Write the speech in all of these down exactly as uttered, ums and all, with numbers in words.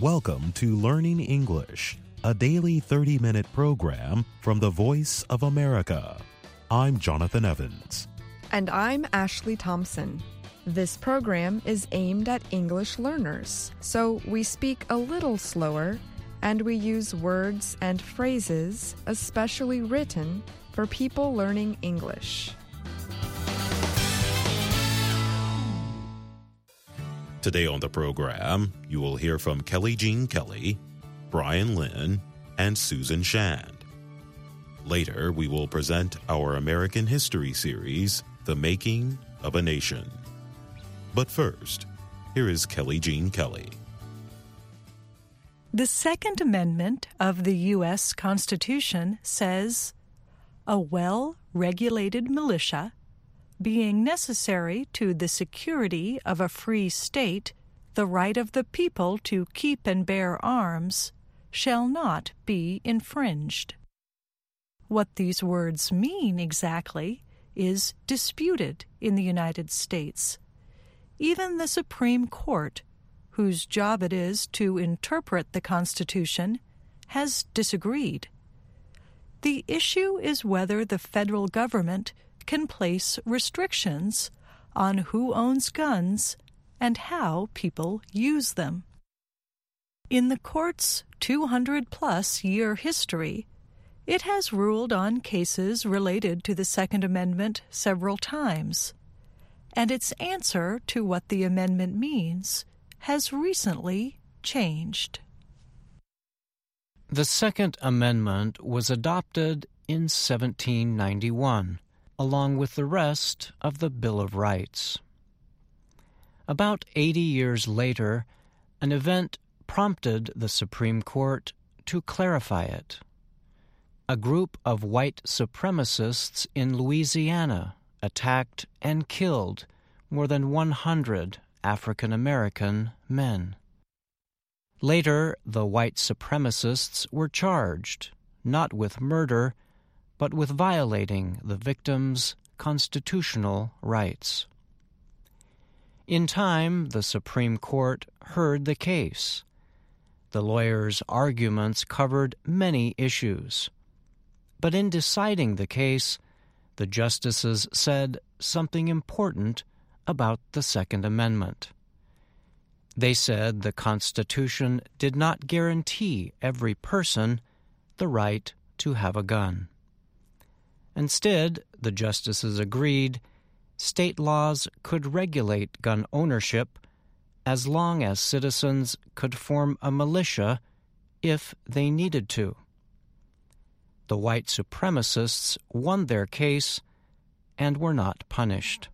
Welcome to Learning English, a daily thirty-minute program from the Voice of America. I'm Jonathan Evans. And I'm Ashley Thompson. This program is aimed at English learners, so we speak a little slower and we use words and phrases especially written for people learning English. Today on the program, you will hear from Kelly Jean Kelly, Brian Lynn, and Susan Shand. Later, we will present our American History series, The Making of a Nation. But first, here is Kelly Jean Kelly. The Second Amendment of the U S Constitution says, "A well-regulated militia, being necessary to the security of a free state, the right of the people to keep and bear arms, shall not be infringed." What these words mean exactly is disputed in the United States. Even the Supreme Court, whose job it is to interpret the Constitution, has disagreed. The issue is whether the federal government can place restrictions on who owns guns and how people use them. In the court's two hundred plus year history, it has ruled on cases related to the Second Amendment several times, and its answer to what the amendment means has recently changed. The Second Amendment was adopted in seventeen ninety-one, along with the rest of the Bill of Rights. About eighty years later, an event prompted the Supreme Court to clarify it. A group of white supremacists in Louisiana attacked and killed more than one hundred African American men. Later, the white supremacists were charged, not with murder, but with violating the victims' constitutional rights. In time, the Supreme Court heard the case. The lawyers' arguments covered many issues. But in deciding the case, the justices said something important about the Second Amendment. They said the Constitution did not guarantee every person the right to have a gun. Instead, the justices agreed state laws could regulate gun ownership as long as citizens could form a militia if they needed to. The white supremacists won their case and were not punished.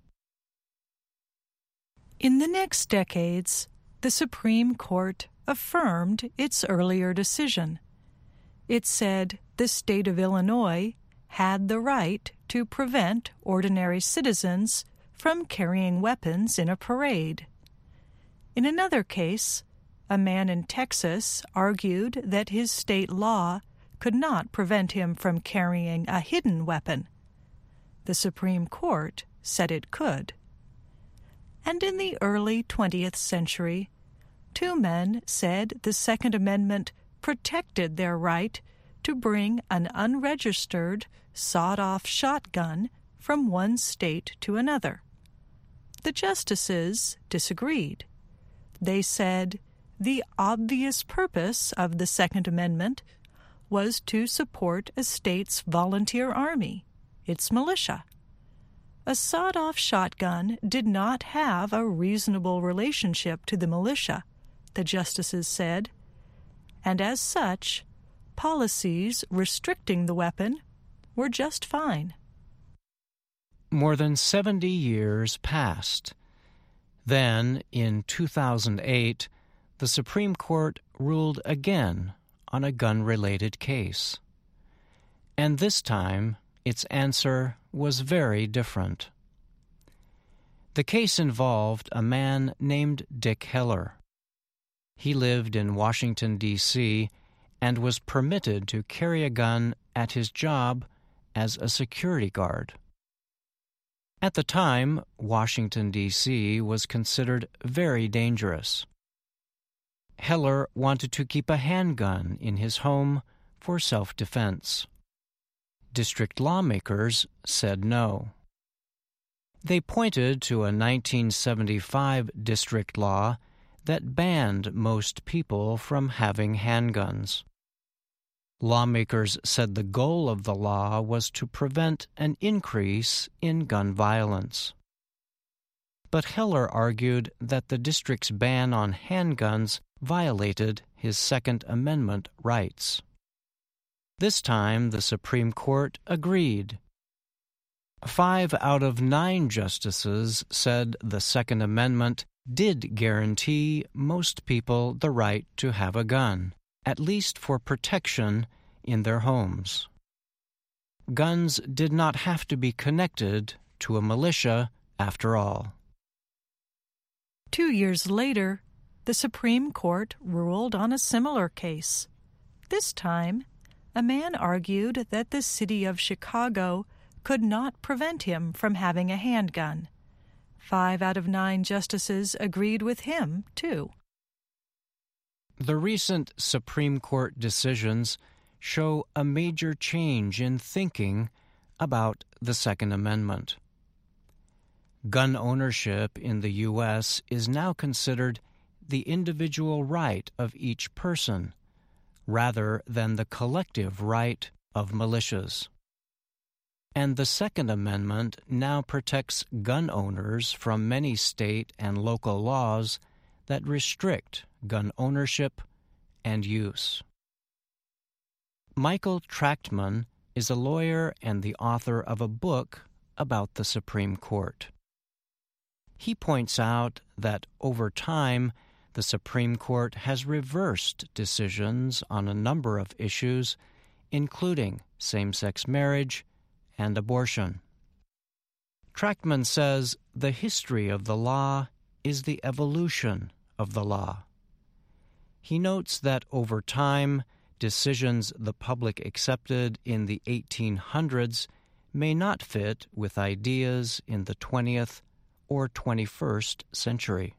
In the next decades, the Supreme Court affirmed its earlier decision. It said the state of Illinois had the right to prevent ordinary citizens from carrying weapons in a parade. In another case, a man in Texas argued that his state law could not prevent him from carrying a hidden weapon. The Supreme Court said it could. And in the early twentieth century, two men said the Second Amendment protected their right to bring an unregistered, sawed-off shotgun from one state to another. The justices disagreed. They said the obvious purpose of the Second Amendment was to support a state's volunteer army, its militia. A sawed-off shotgun did not have a reasonable relationship to the militia, the justices said, and as such, policies restricting the weapon were just fine. More than seventy years passed. Then, in two thousand eight, the Supreme Court ruled again on a gun-related case. And this time, its answer was very different. The case involved a man named Dick Heller. He lived in Washington, D C, and was permitted to carry a gun at his job as a security guard. At the time, Washington, D C was considered very dangerous. Heller wanted to keep a handgun in his home for self-defense. District lawmakers said no. They pointed to a nineteen seventy-five district law that banned most people from having handguns. Lawmakers said the goal of the law was to prevent an increase in gun violence. But Heller argued that the district's ban on handguns violated his Second Amendment rights. This time, the Supreme Court agreed. Five out of nine justices said the Second Amendment did guarantee most people the right to have a gun, at least for protection in their homes. Guns did not have to be connected to a militia, after all. Two years later, the Supreme Court ruled on a similar case. This time, a man argued that the city of Chicago could not prevent him from having a handgun. Five out of nine justices agreed with him, too. The recent Supreme Court decisions show a major change in thinking about the Second Amendment. Gun ownership in the U S is now considered the individual right of each person, rather than the collective right of militias. And the Second Amendment now protects gun owners from many state and local laws that restrict gun ownership and use. Michael Trachtman is a lawyer and the author of a book about the Supreme Court. He points out that over time, the Supreme Court has reversed decisions on a number of issues, including same-sex marriage and abortion. Trachtman says the history of the law is the evolution of the law. He notes that over time, decisions the public accepted in the eighteen hundreds may not fit with ideas in the twentieth or twenty-first century.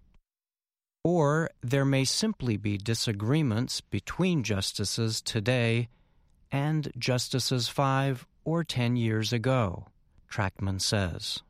Or there may simply be disagreements between justices today and justices five or ten years ago, Trachtman says.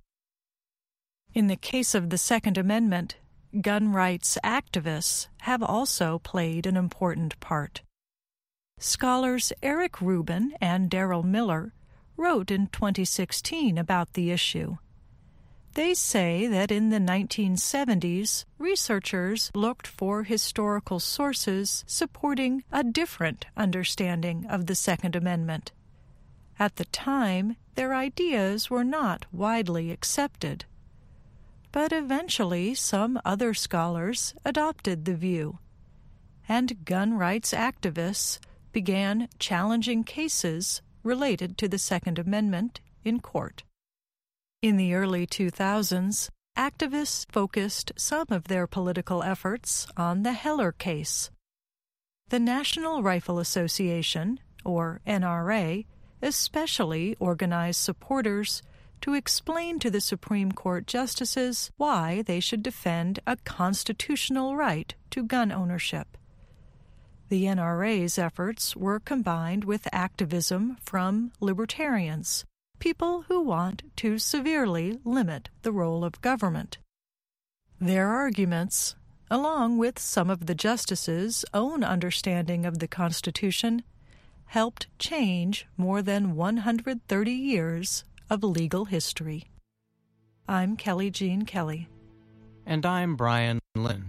In the case of the Second Amendment, gun rights activists have also played an important part. Scholars Eric Rubin and Daryl Miller wrote in twenty sixteen about the issue. They say that in the nineteen seventies, researchers looked for historical sources supporting a different understanding of the Second Amendment. At the time, their ideas were not widely accepted. But eventually, some other scholars adopted the view, and gun rights activists began challenging cases related to the Second Amendment in court. In the early two thousands, activists focused some of their political efforts on the Heller case. The National Rifle Association, or N R A, especially organized supporters to explain to the Supreme Court justices why they should defend a constitutional right to gun ownership. The N R A's efforts were combined with activism from libertarians, people who want to severely limit the role of government. Their arguments, along with some of the justices' own understanding of the Constitution, helped change more than one hundred thirty years of legal history. I'm Kelly Jean Kelly. And I'm Brian Lynn.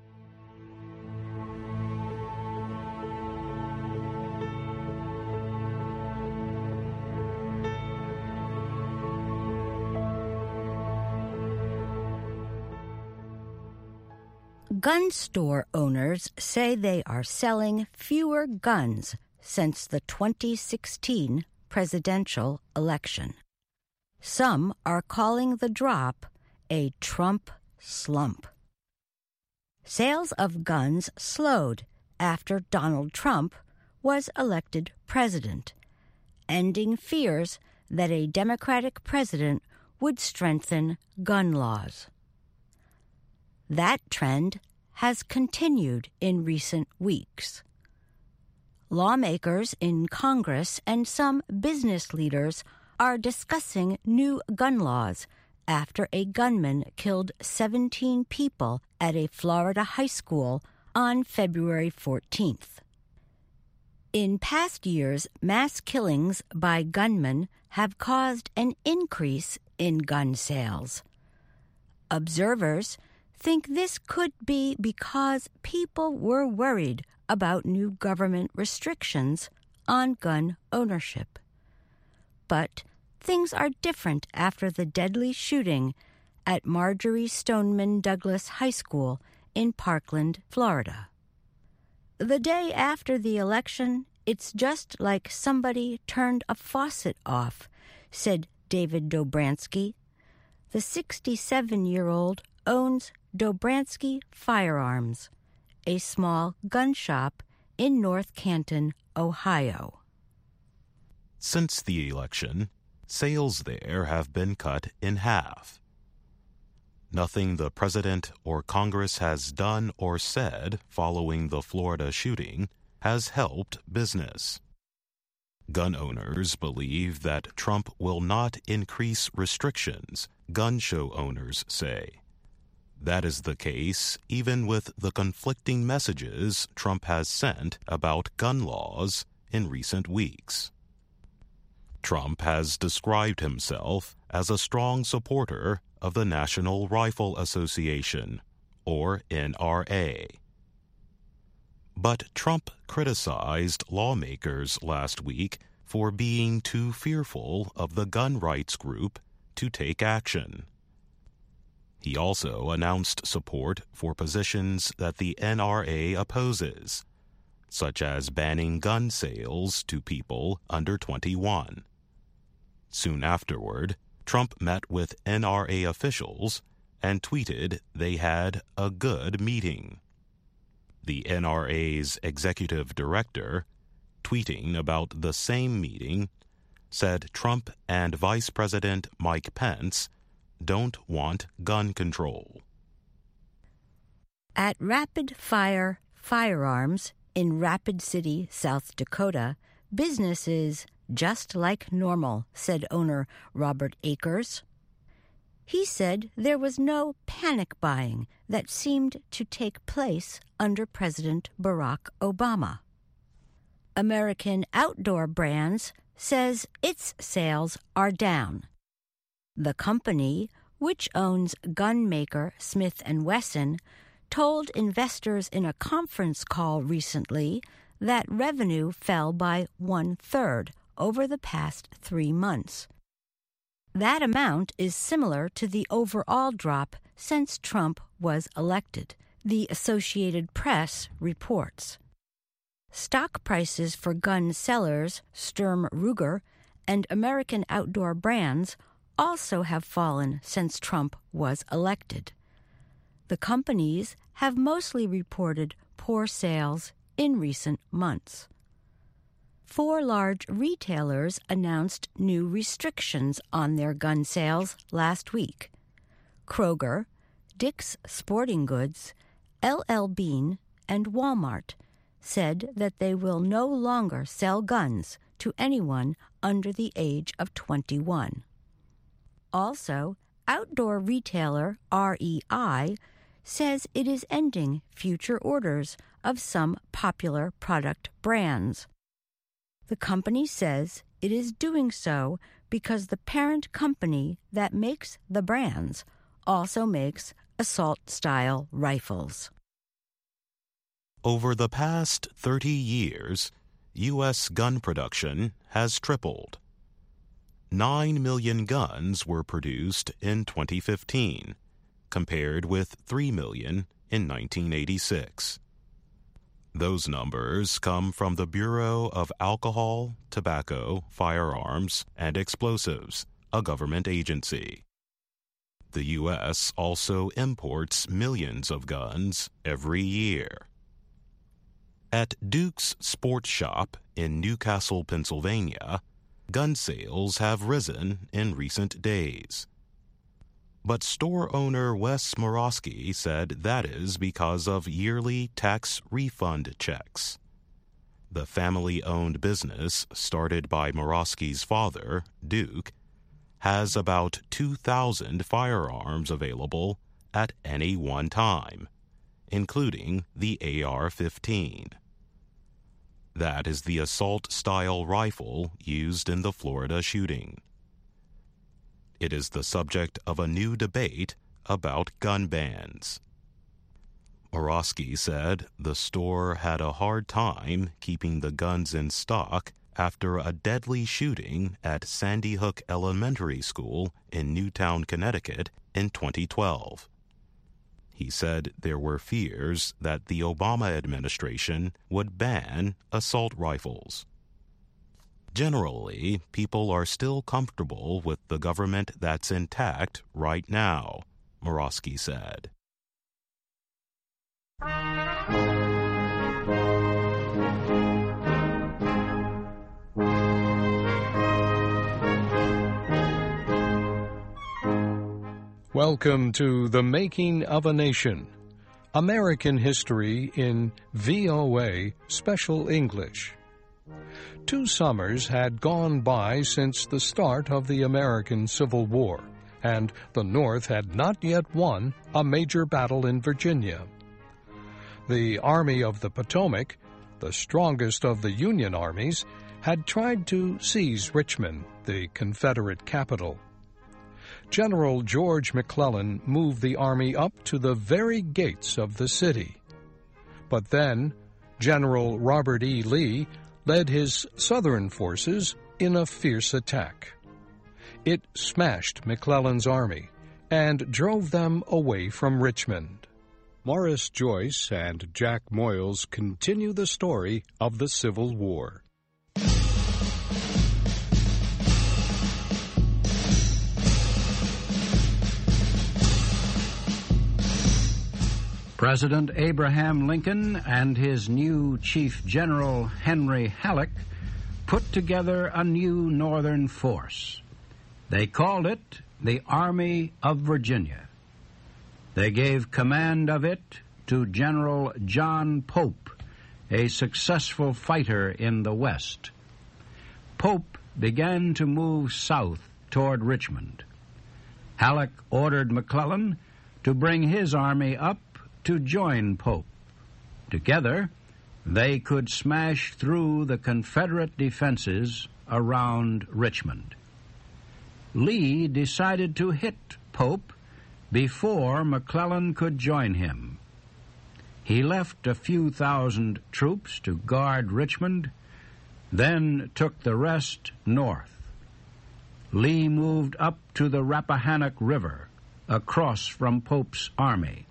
Gun store owners say they are selling fewer guns since the twenty sixteen presidential election. Some are calling the drop a Trump slump. Sales of guns slowed after Donald Trump was elected president, ending fears that a Democratic president would strengthen gun laws. That trend has continued in recent weeks. Lawmakers in Congress and some business leaders are discussing new gun laws after a gunman killed seventeen people at a Florida high school on February fourteenth. In past years, mass killings by gunmen have caused an increase in gun sales. Observers think this could be because people were worried about new government restrictions on gun ownership. But things are different after the deadly shooting at Marjory Stoneman Douglas High School in Parkland, Florida. The day after the election, it's just like somebody turned a faucet off, said David Dobransky. The sixty-seven-year-old owns Dobransky Firearms, a small gun shop in North Canton, Ohio. Since the election, sales there have been cut in half. Nothing the president or Congress has done or said following the Florida shooting has helped business. Gun owners believe that Trump will not increase restrictions, gun show owners say. That is the case even with the conflicting messages Trump has sent about gun laws in recent weeks. Trump has described himself as a strong supporter of the National Rifle Association, or N R A. But Trump criticized lawmakers last week for being too fearful of the gun rights group to take action. He also announced support for positions that the N R A opposes, such as banning gun sales to people under twenty-one. Soon afterward, Trump met with N R A officials and tweeted they had a good meeting. The N R A's executive director, tweeting about the same meeting, said Trump and Vice President Mike Pence don't want gun control. At Rapid Fire Firearms in Rapid City, South Dakota, business is just like normal, said owner Robert Akers. He said there was no panic buying that seemed to take place under President Barack Obama. American Outdoor Brands says its sales are down. The company, which owns gun maker Smith and Wesson, told investors in a conference call recently that revenue fell by one-third over the past three months. That amount is similar to the overall drop since Trump was elected, the Associated Press reports. Stock prices for gun sellers Sturm Ruger and American Outdoor Brands also have fallen since Trump was elected. The companies have mostly reported poor sales in recent months. Four large retailers announced new restrictions on their gun sales last week. Kroger, Dick's Sporting Goods, L L Bean, and Walmart said that they will no longer sell guns to anyone under the age of twenty-one. Also, outdoor retailer R E I says it is ending future orders of some popular product brands. The company says it is doing so because the parent company that makes the brands also makes assault-style rifles. Over the past thirty years, U S gun production has tripled. Nine million guns were produced in twenty fifteen, compared with three million in nineteen eighty-six. Those numbers come from the Bureau of Alcohol, Tobacco, Firearms, and Explosives, a government agency. The U S also imports millions of guns every year. At Duke's Sports Shop in Newcastle, Pennsylvania, gun sales have risen in recent days. But store owner Wes Morosky said that is because of yearly tax refund checks. The family-owned business, started by Morosky's father, Duke, has about two thousand firearms available at any one time, including the A R fifteen. That is the assault-style rifle used in the Florida shooting. It is the subject of a new debate about gun bans. Morosky said the store had a hard time keeping the guns in stock after a deadly shooting at Sandy Hook Elementary School in Newtown, Connecticut in twenty twelve. He said there were fears that the Obama administration would ban assault rifles. Generally, people are still comfortable with the government that's intact right now, Morosky said. Welcome to The Making of a Nation, American History in V O A Special English. Two summers had gone by since the start of the American Civil War, and the North had not yet won a major battle in Virginia. The Army of the Potomac, the strongest of the Union armies, had tried to seize Richmond, the Confederate capital. General George McClellan moved the army up to the very gates of the city. But then General Robert E. Lee led his Southern forces in a fierce attack. It smashed McClellan's army and drove them away from Richmond. Morris Joyce and Jack Moyles continue the story of the Civil War. President Abraham Lincoln and his new Chief General Henry Halleck put together a new Northern force. They called it the Army of Virginia. They gave command of it to General John Pope, a successful fighter in the West. Pope began to move south toward Richmond. Halleck ordered McClellan to bring his army up to join Pope. Together, they could smash through the Confederate defenses around Richmond. Lee decided to hit Pope before McClellan could join him. He left a few thousand troops to guard Richmond, then took the rest north. Lee moved up to the Rappahannock River, across from Pope's army.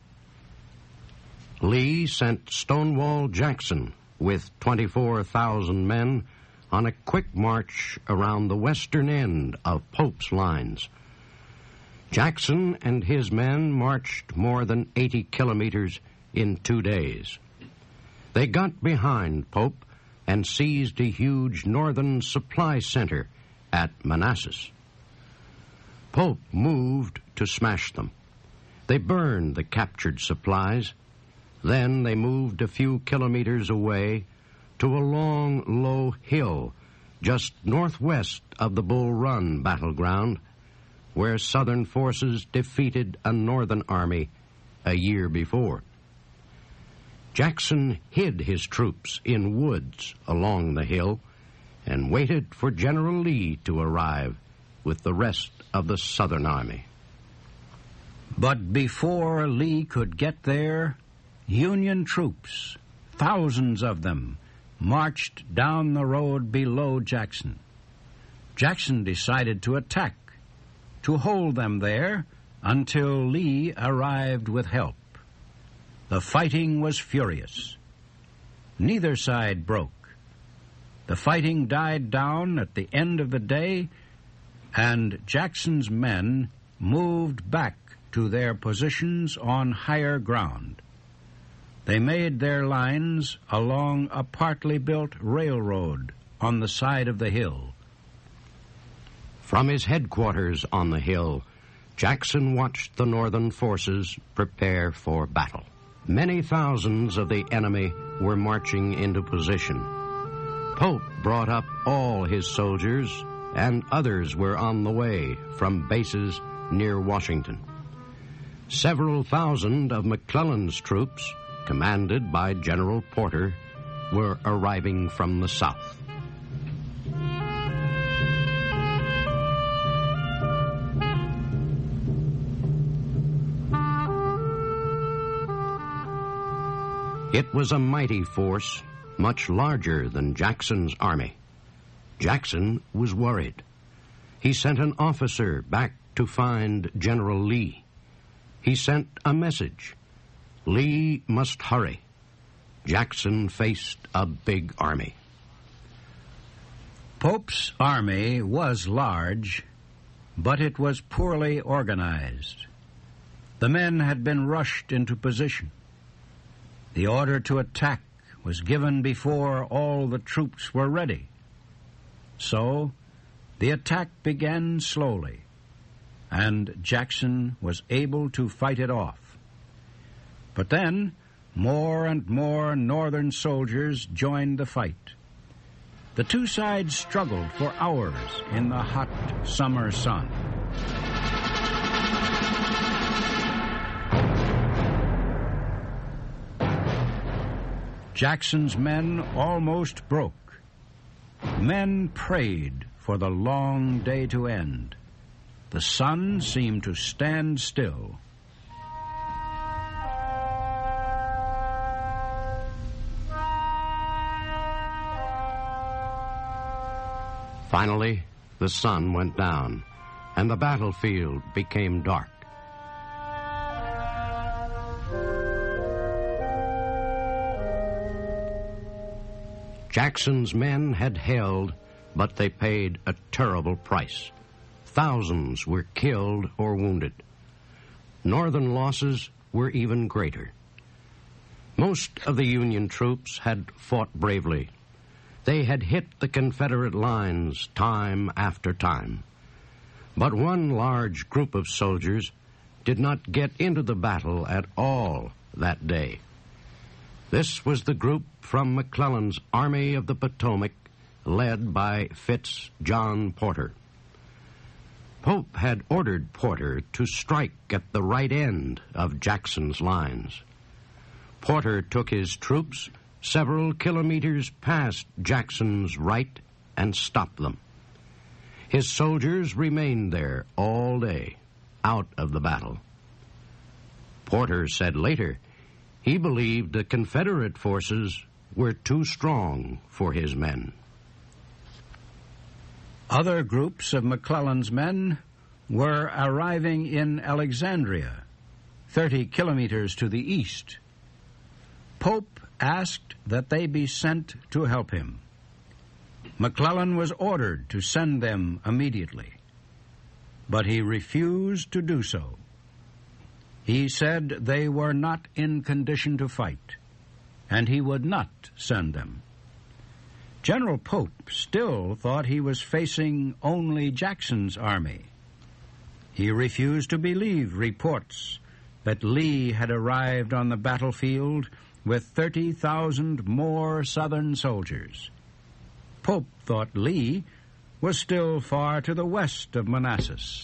Lee sent Stonewall Jackson with twenty-four thousand men on a quick march around the western end of Pope's lines. Jackson and his men marched more than eighty kilometers in two days. They got behind Pope and seized a huge northern supply center at Manassas. Pope moved to smash them. They burned the captured supplies. Then they moved a few kilometers away to a long, low hill just northwest of the Bull Run battleground, where Southern forces defeated a Northern army a year before. Jackson hid his troops in woods along the hill and waited for General Lee to arrive with the rest of the Southern army. But before Lee could get there, Union troops, thousands of them, marched down the road below Jackson. Jackson decided to attack, to hold them there until Lee arrived with help. The fighting was furious. Neither side broke. The fighting died down at the end of the day, and Jackson's men moved back to their positions on higher ground. They made their lines along a partly built railroad on the side of the hill. From his headquarters on the hill, Jackson watched the Northern forces prepare for battle. Many thousands of the enemy were marching into position. Pope brought up all his soldiers, and others were on the way from bases near Washington. Several thousand of McClellan's troops, commanded by General Porter, were arriving from the south. It was a mighty force, much larger than Jackson's army. Jackson was worried. He sent an officer back to find General Lee. He sent a message. Lee must hurry. Jackson faced a big army. Pope's army was large, but it was poorly organized. The men had been rushed into position. The order to attack was given before all the troops were ready. So, the attack began slowly, and Jackson was able to fight it off. But then, more and more Northern soldiers joined the fight. The two sides struggled for hours in the hot summer sun. Jackson's men almost broke. Men prayed for the long day to end. The sun seemed to stand still. Finally, the sun went down, and the battlefield became dark. Jackson's men had held, but they paid a terrible price. Thousands were killed or wounded. Northern losses were even greater. Most of the Union troops had fought bravely. They had hit the Confederate lines time after time. But one large group of soldiers did not get into the battle at all that day. This was the group from McClellan's Army of the Potomac, led by Fitz John Porter. Pope had ordered Porter to strike at the right end of Jackson's lines. Porter took his troops several kilometers past Jackson's right and stopped them. His soldiers remained there all day, out of the battle. Porter said later he believed the Confederate forces were too strong for his men. Other groups of McClellan's men were arriving in Alexandria, thirty kilometers to the east. Pope asked that they be sent to help him. McClellan was ordered to send them immediately, but he refused to do so. He said they were not in condition to fight, and he would not send them. General Pope still thought he was facing only Jackson's army. He refused to believe reports that Lee had arrived on the battlefield with thirty thousand more Southern soldiers. Pope thought Lee was still far to the west of Manassas.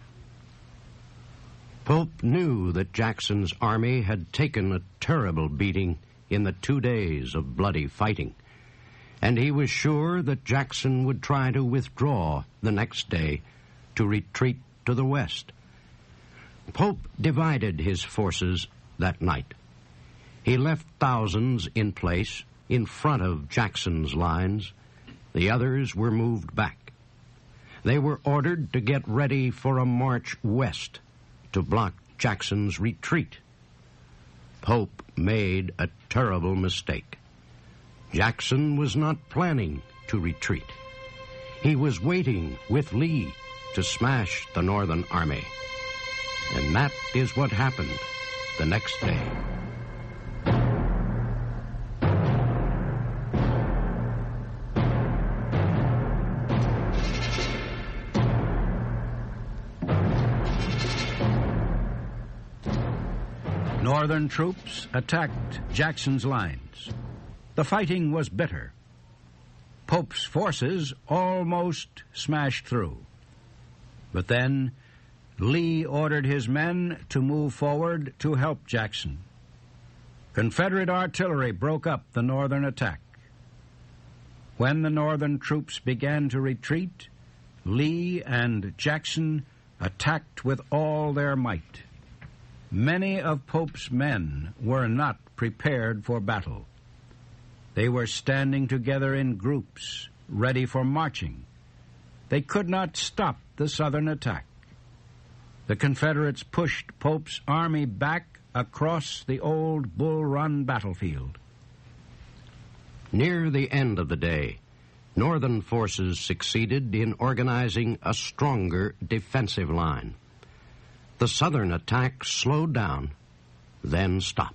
Pope knew that Jackson's army had taken a terrible beating in the two days of bloody fighting, and he was sure that Jackson would try to withdraw the next day to retreat to the west. Pope divided his forces that night. He left thousands in place in front of Jackson's lines. The others were moved back. They were ordered to get ready for a march west to block Jackson's retreat. Pope made a terrible mistake. Jackson was not planning to retreat. He was waiting with Lee to smash the Northern army. And that is what happened the next day. Northern troops attacked Jackson's lines. The fighting was bitter. Pope's forces almost smashed through. But then Lee ordered his men to move forward to help Jackson. Confederate artillery broke up the Northern attack. When the Northern troops began to retreat, Lee and Jackson attacked with all their might. Many of Pope's men were not prepared for battle. They were standing together in groups, ready for marching. They could not stop the Southern attack. The Confederates pushed Pope's army back across the old Bull Run battlefield. Near the end of the day, Northern forces succeeded in organizing a stronger defensive line. The Southern attack slowed down, then stopped.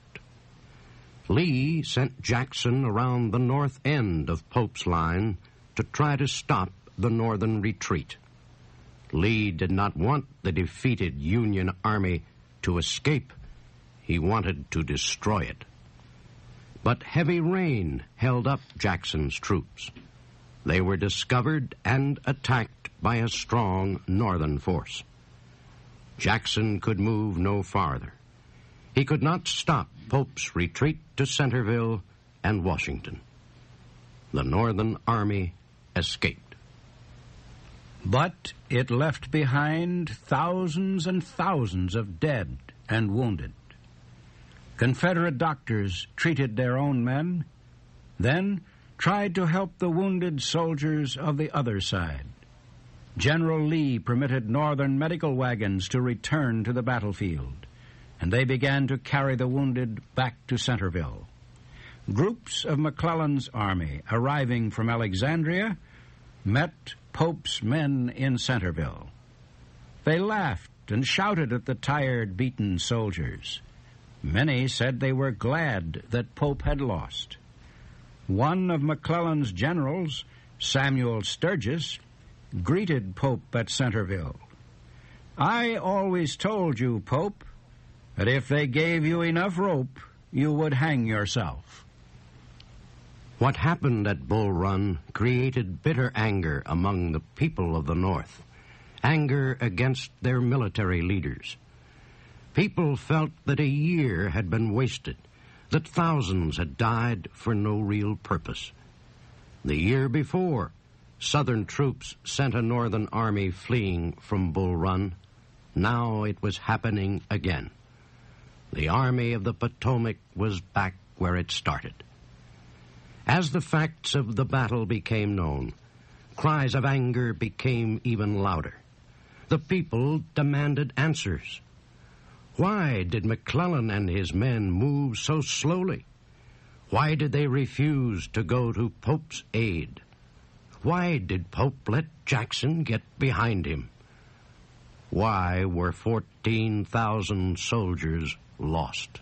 Lee sent Jackson around the north end of Pope's line to try to stop the Northern retreat. Lee did not want the defeated Union Army to escape. He wanted to destroy it. But heavy rain held up Jackson's troops. They were discovered and attacked by a strong Northern force. Jackson could move no farther. He could not stop Pope's retreat to Centreville and Washington. The Northern Army escaped. But it left behind thousands and thousands of dead and wounded. Confederate doctors treated their own men, then tried to help the wounded soldiers of the other side. General Lee permitted Northern medical wagons to return to the battlefield, and they began to carry the wounded back to Centreville. Groups of McClellan's army arriving from Alexandria met Pope's men in Centreville. They laughed and shouted at the tired, beaten soldiers. Many said they were glad that Pope had lost. One of McClellan's generals, Samuel Sturgis, greeted Pope at Centreville. "I always told you, Pope, that if they gave you enough rope, you would hang yourself." What happened at Bull Run created bitter anger among the people of the North, anger against their military leaders. People felt that a year had been wasted, that thousands had died for no real purpose. The year before, Southern troops sent a Northern army fleeing from Bull Run. Now it was happening again. The Army of the Potomac was back where it started. As the facts of the battle became known, cries of anger became even louder. The people demanded answers. Why did McClellan and his men move so slowly? Why did they refuse to go to Pope's aid? Why did Pope let Jackson get behind him? Why were fourteen thousand soldiers lost?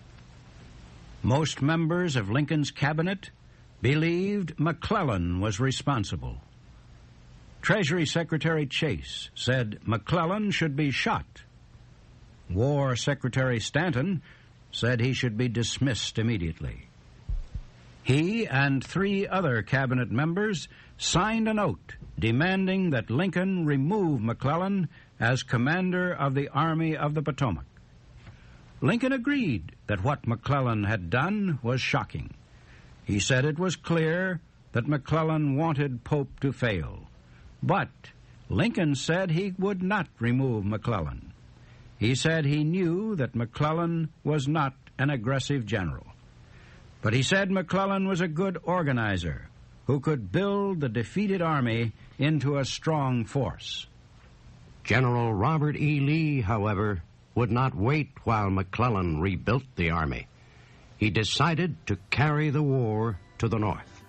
Most members of Lincoln's cabinet believed McClellan was responsible. Treasury Secretary Chase said McClellan should be shot. War Secretary Stanton said he should be dismissed immediately. He and three other cabinet members signed a note demanding that Lincoln remove McClellan as commander of the Army of the Potomac. Lincoln agreed that what McClellan had done was shocking. He said it was clear that McClellan wanted Pope to fail. But Lincoln said he would not remove McClellan. He said he knew that McClellan was not an aggressive general. But he said McClellan was a good organizer who could build the defeated army into a strong force. General Robert E. Lee, however, would not wait while McClellan rebuilt the army. He decided to carry the war to the North.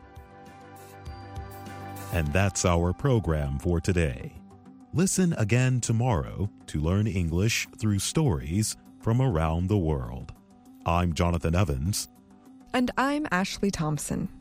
And that's our program for today. Listen again tomorrow to learn English through stories from around the world. I'm Jonathan Evans. And I'm Ashley Thompson.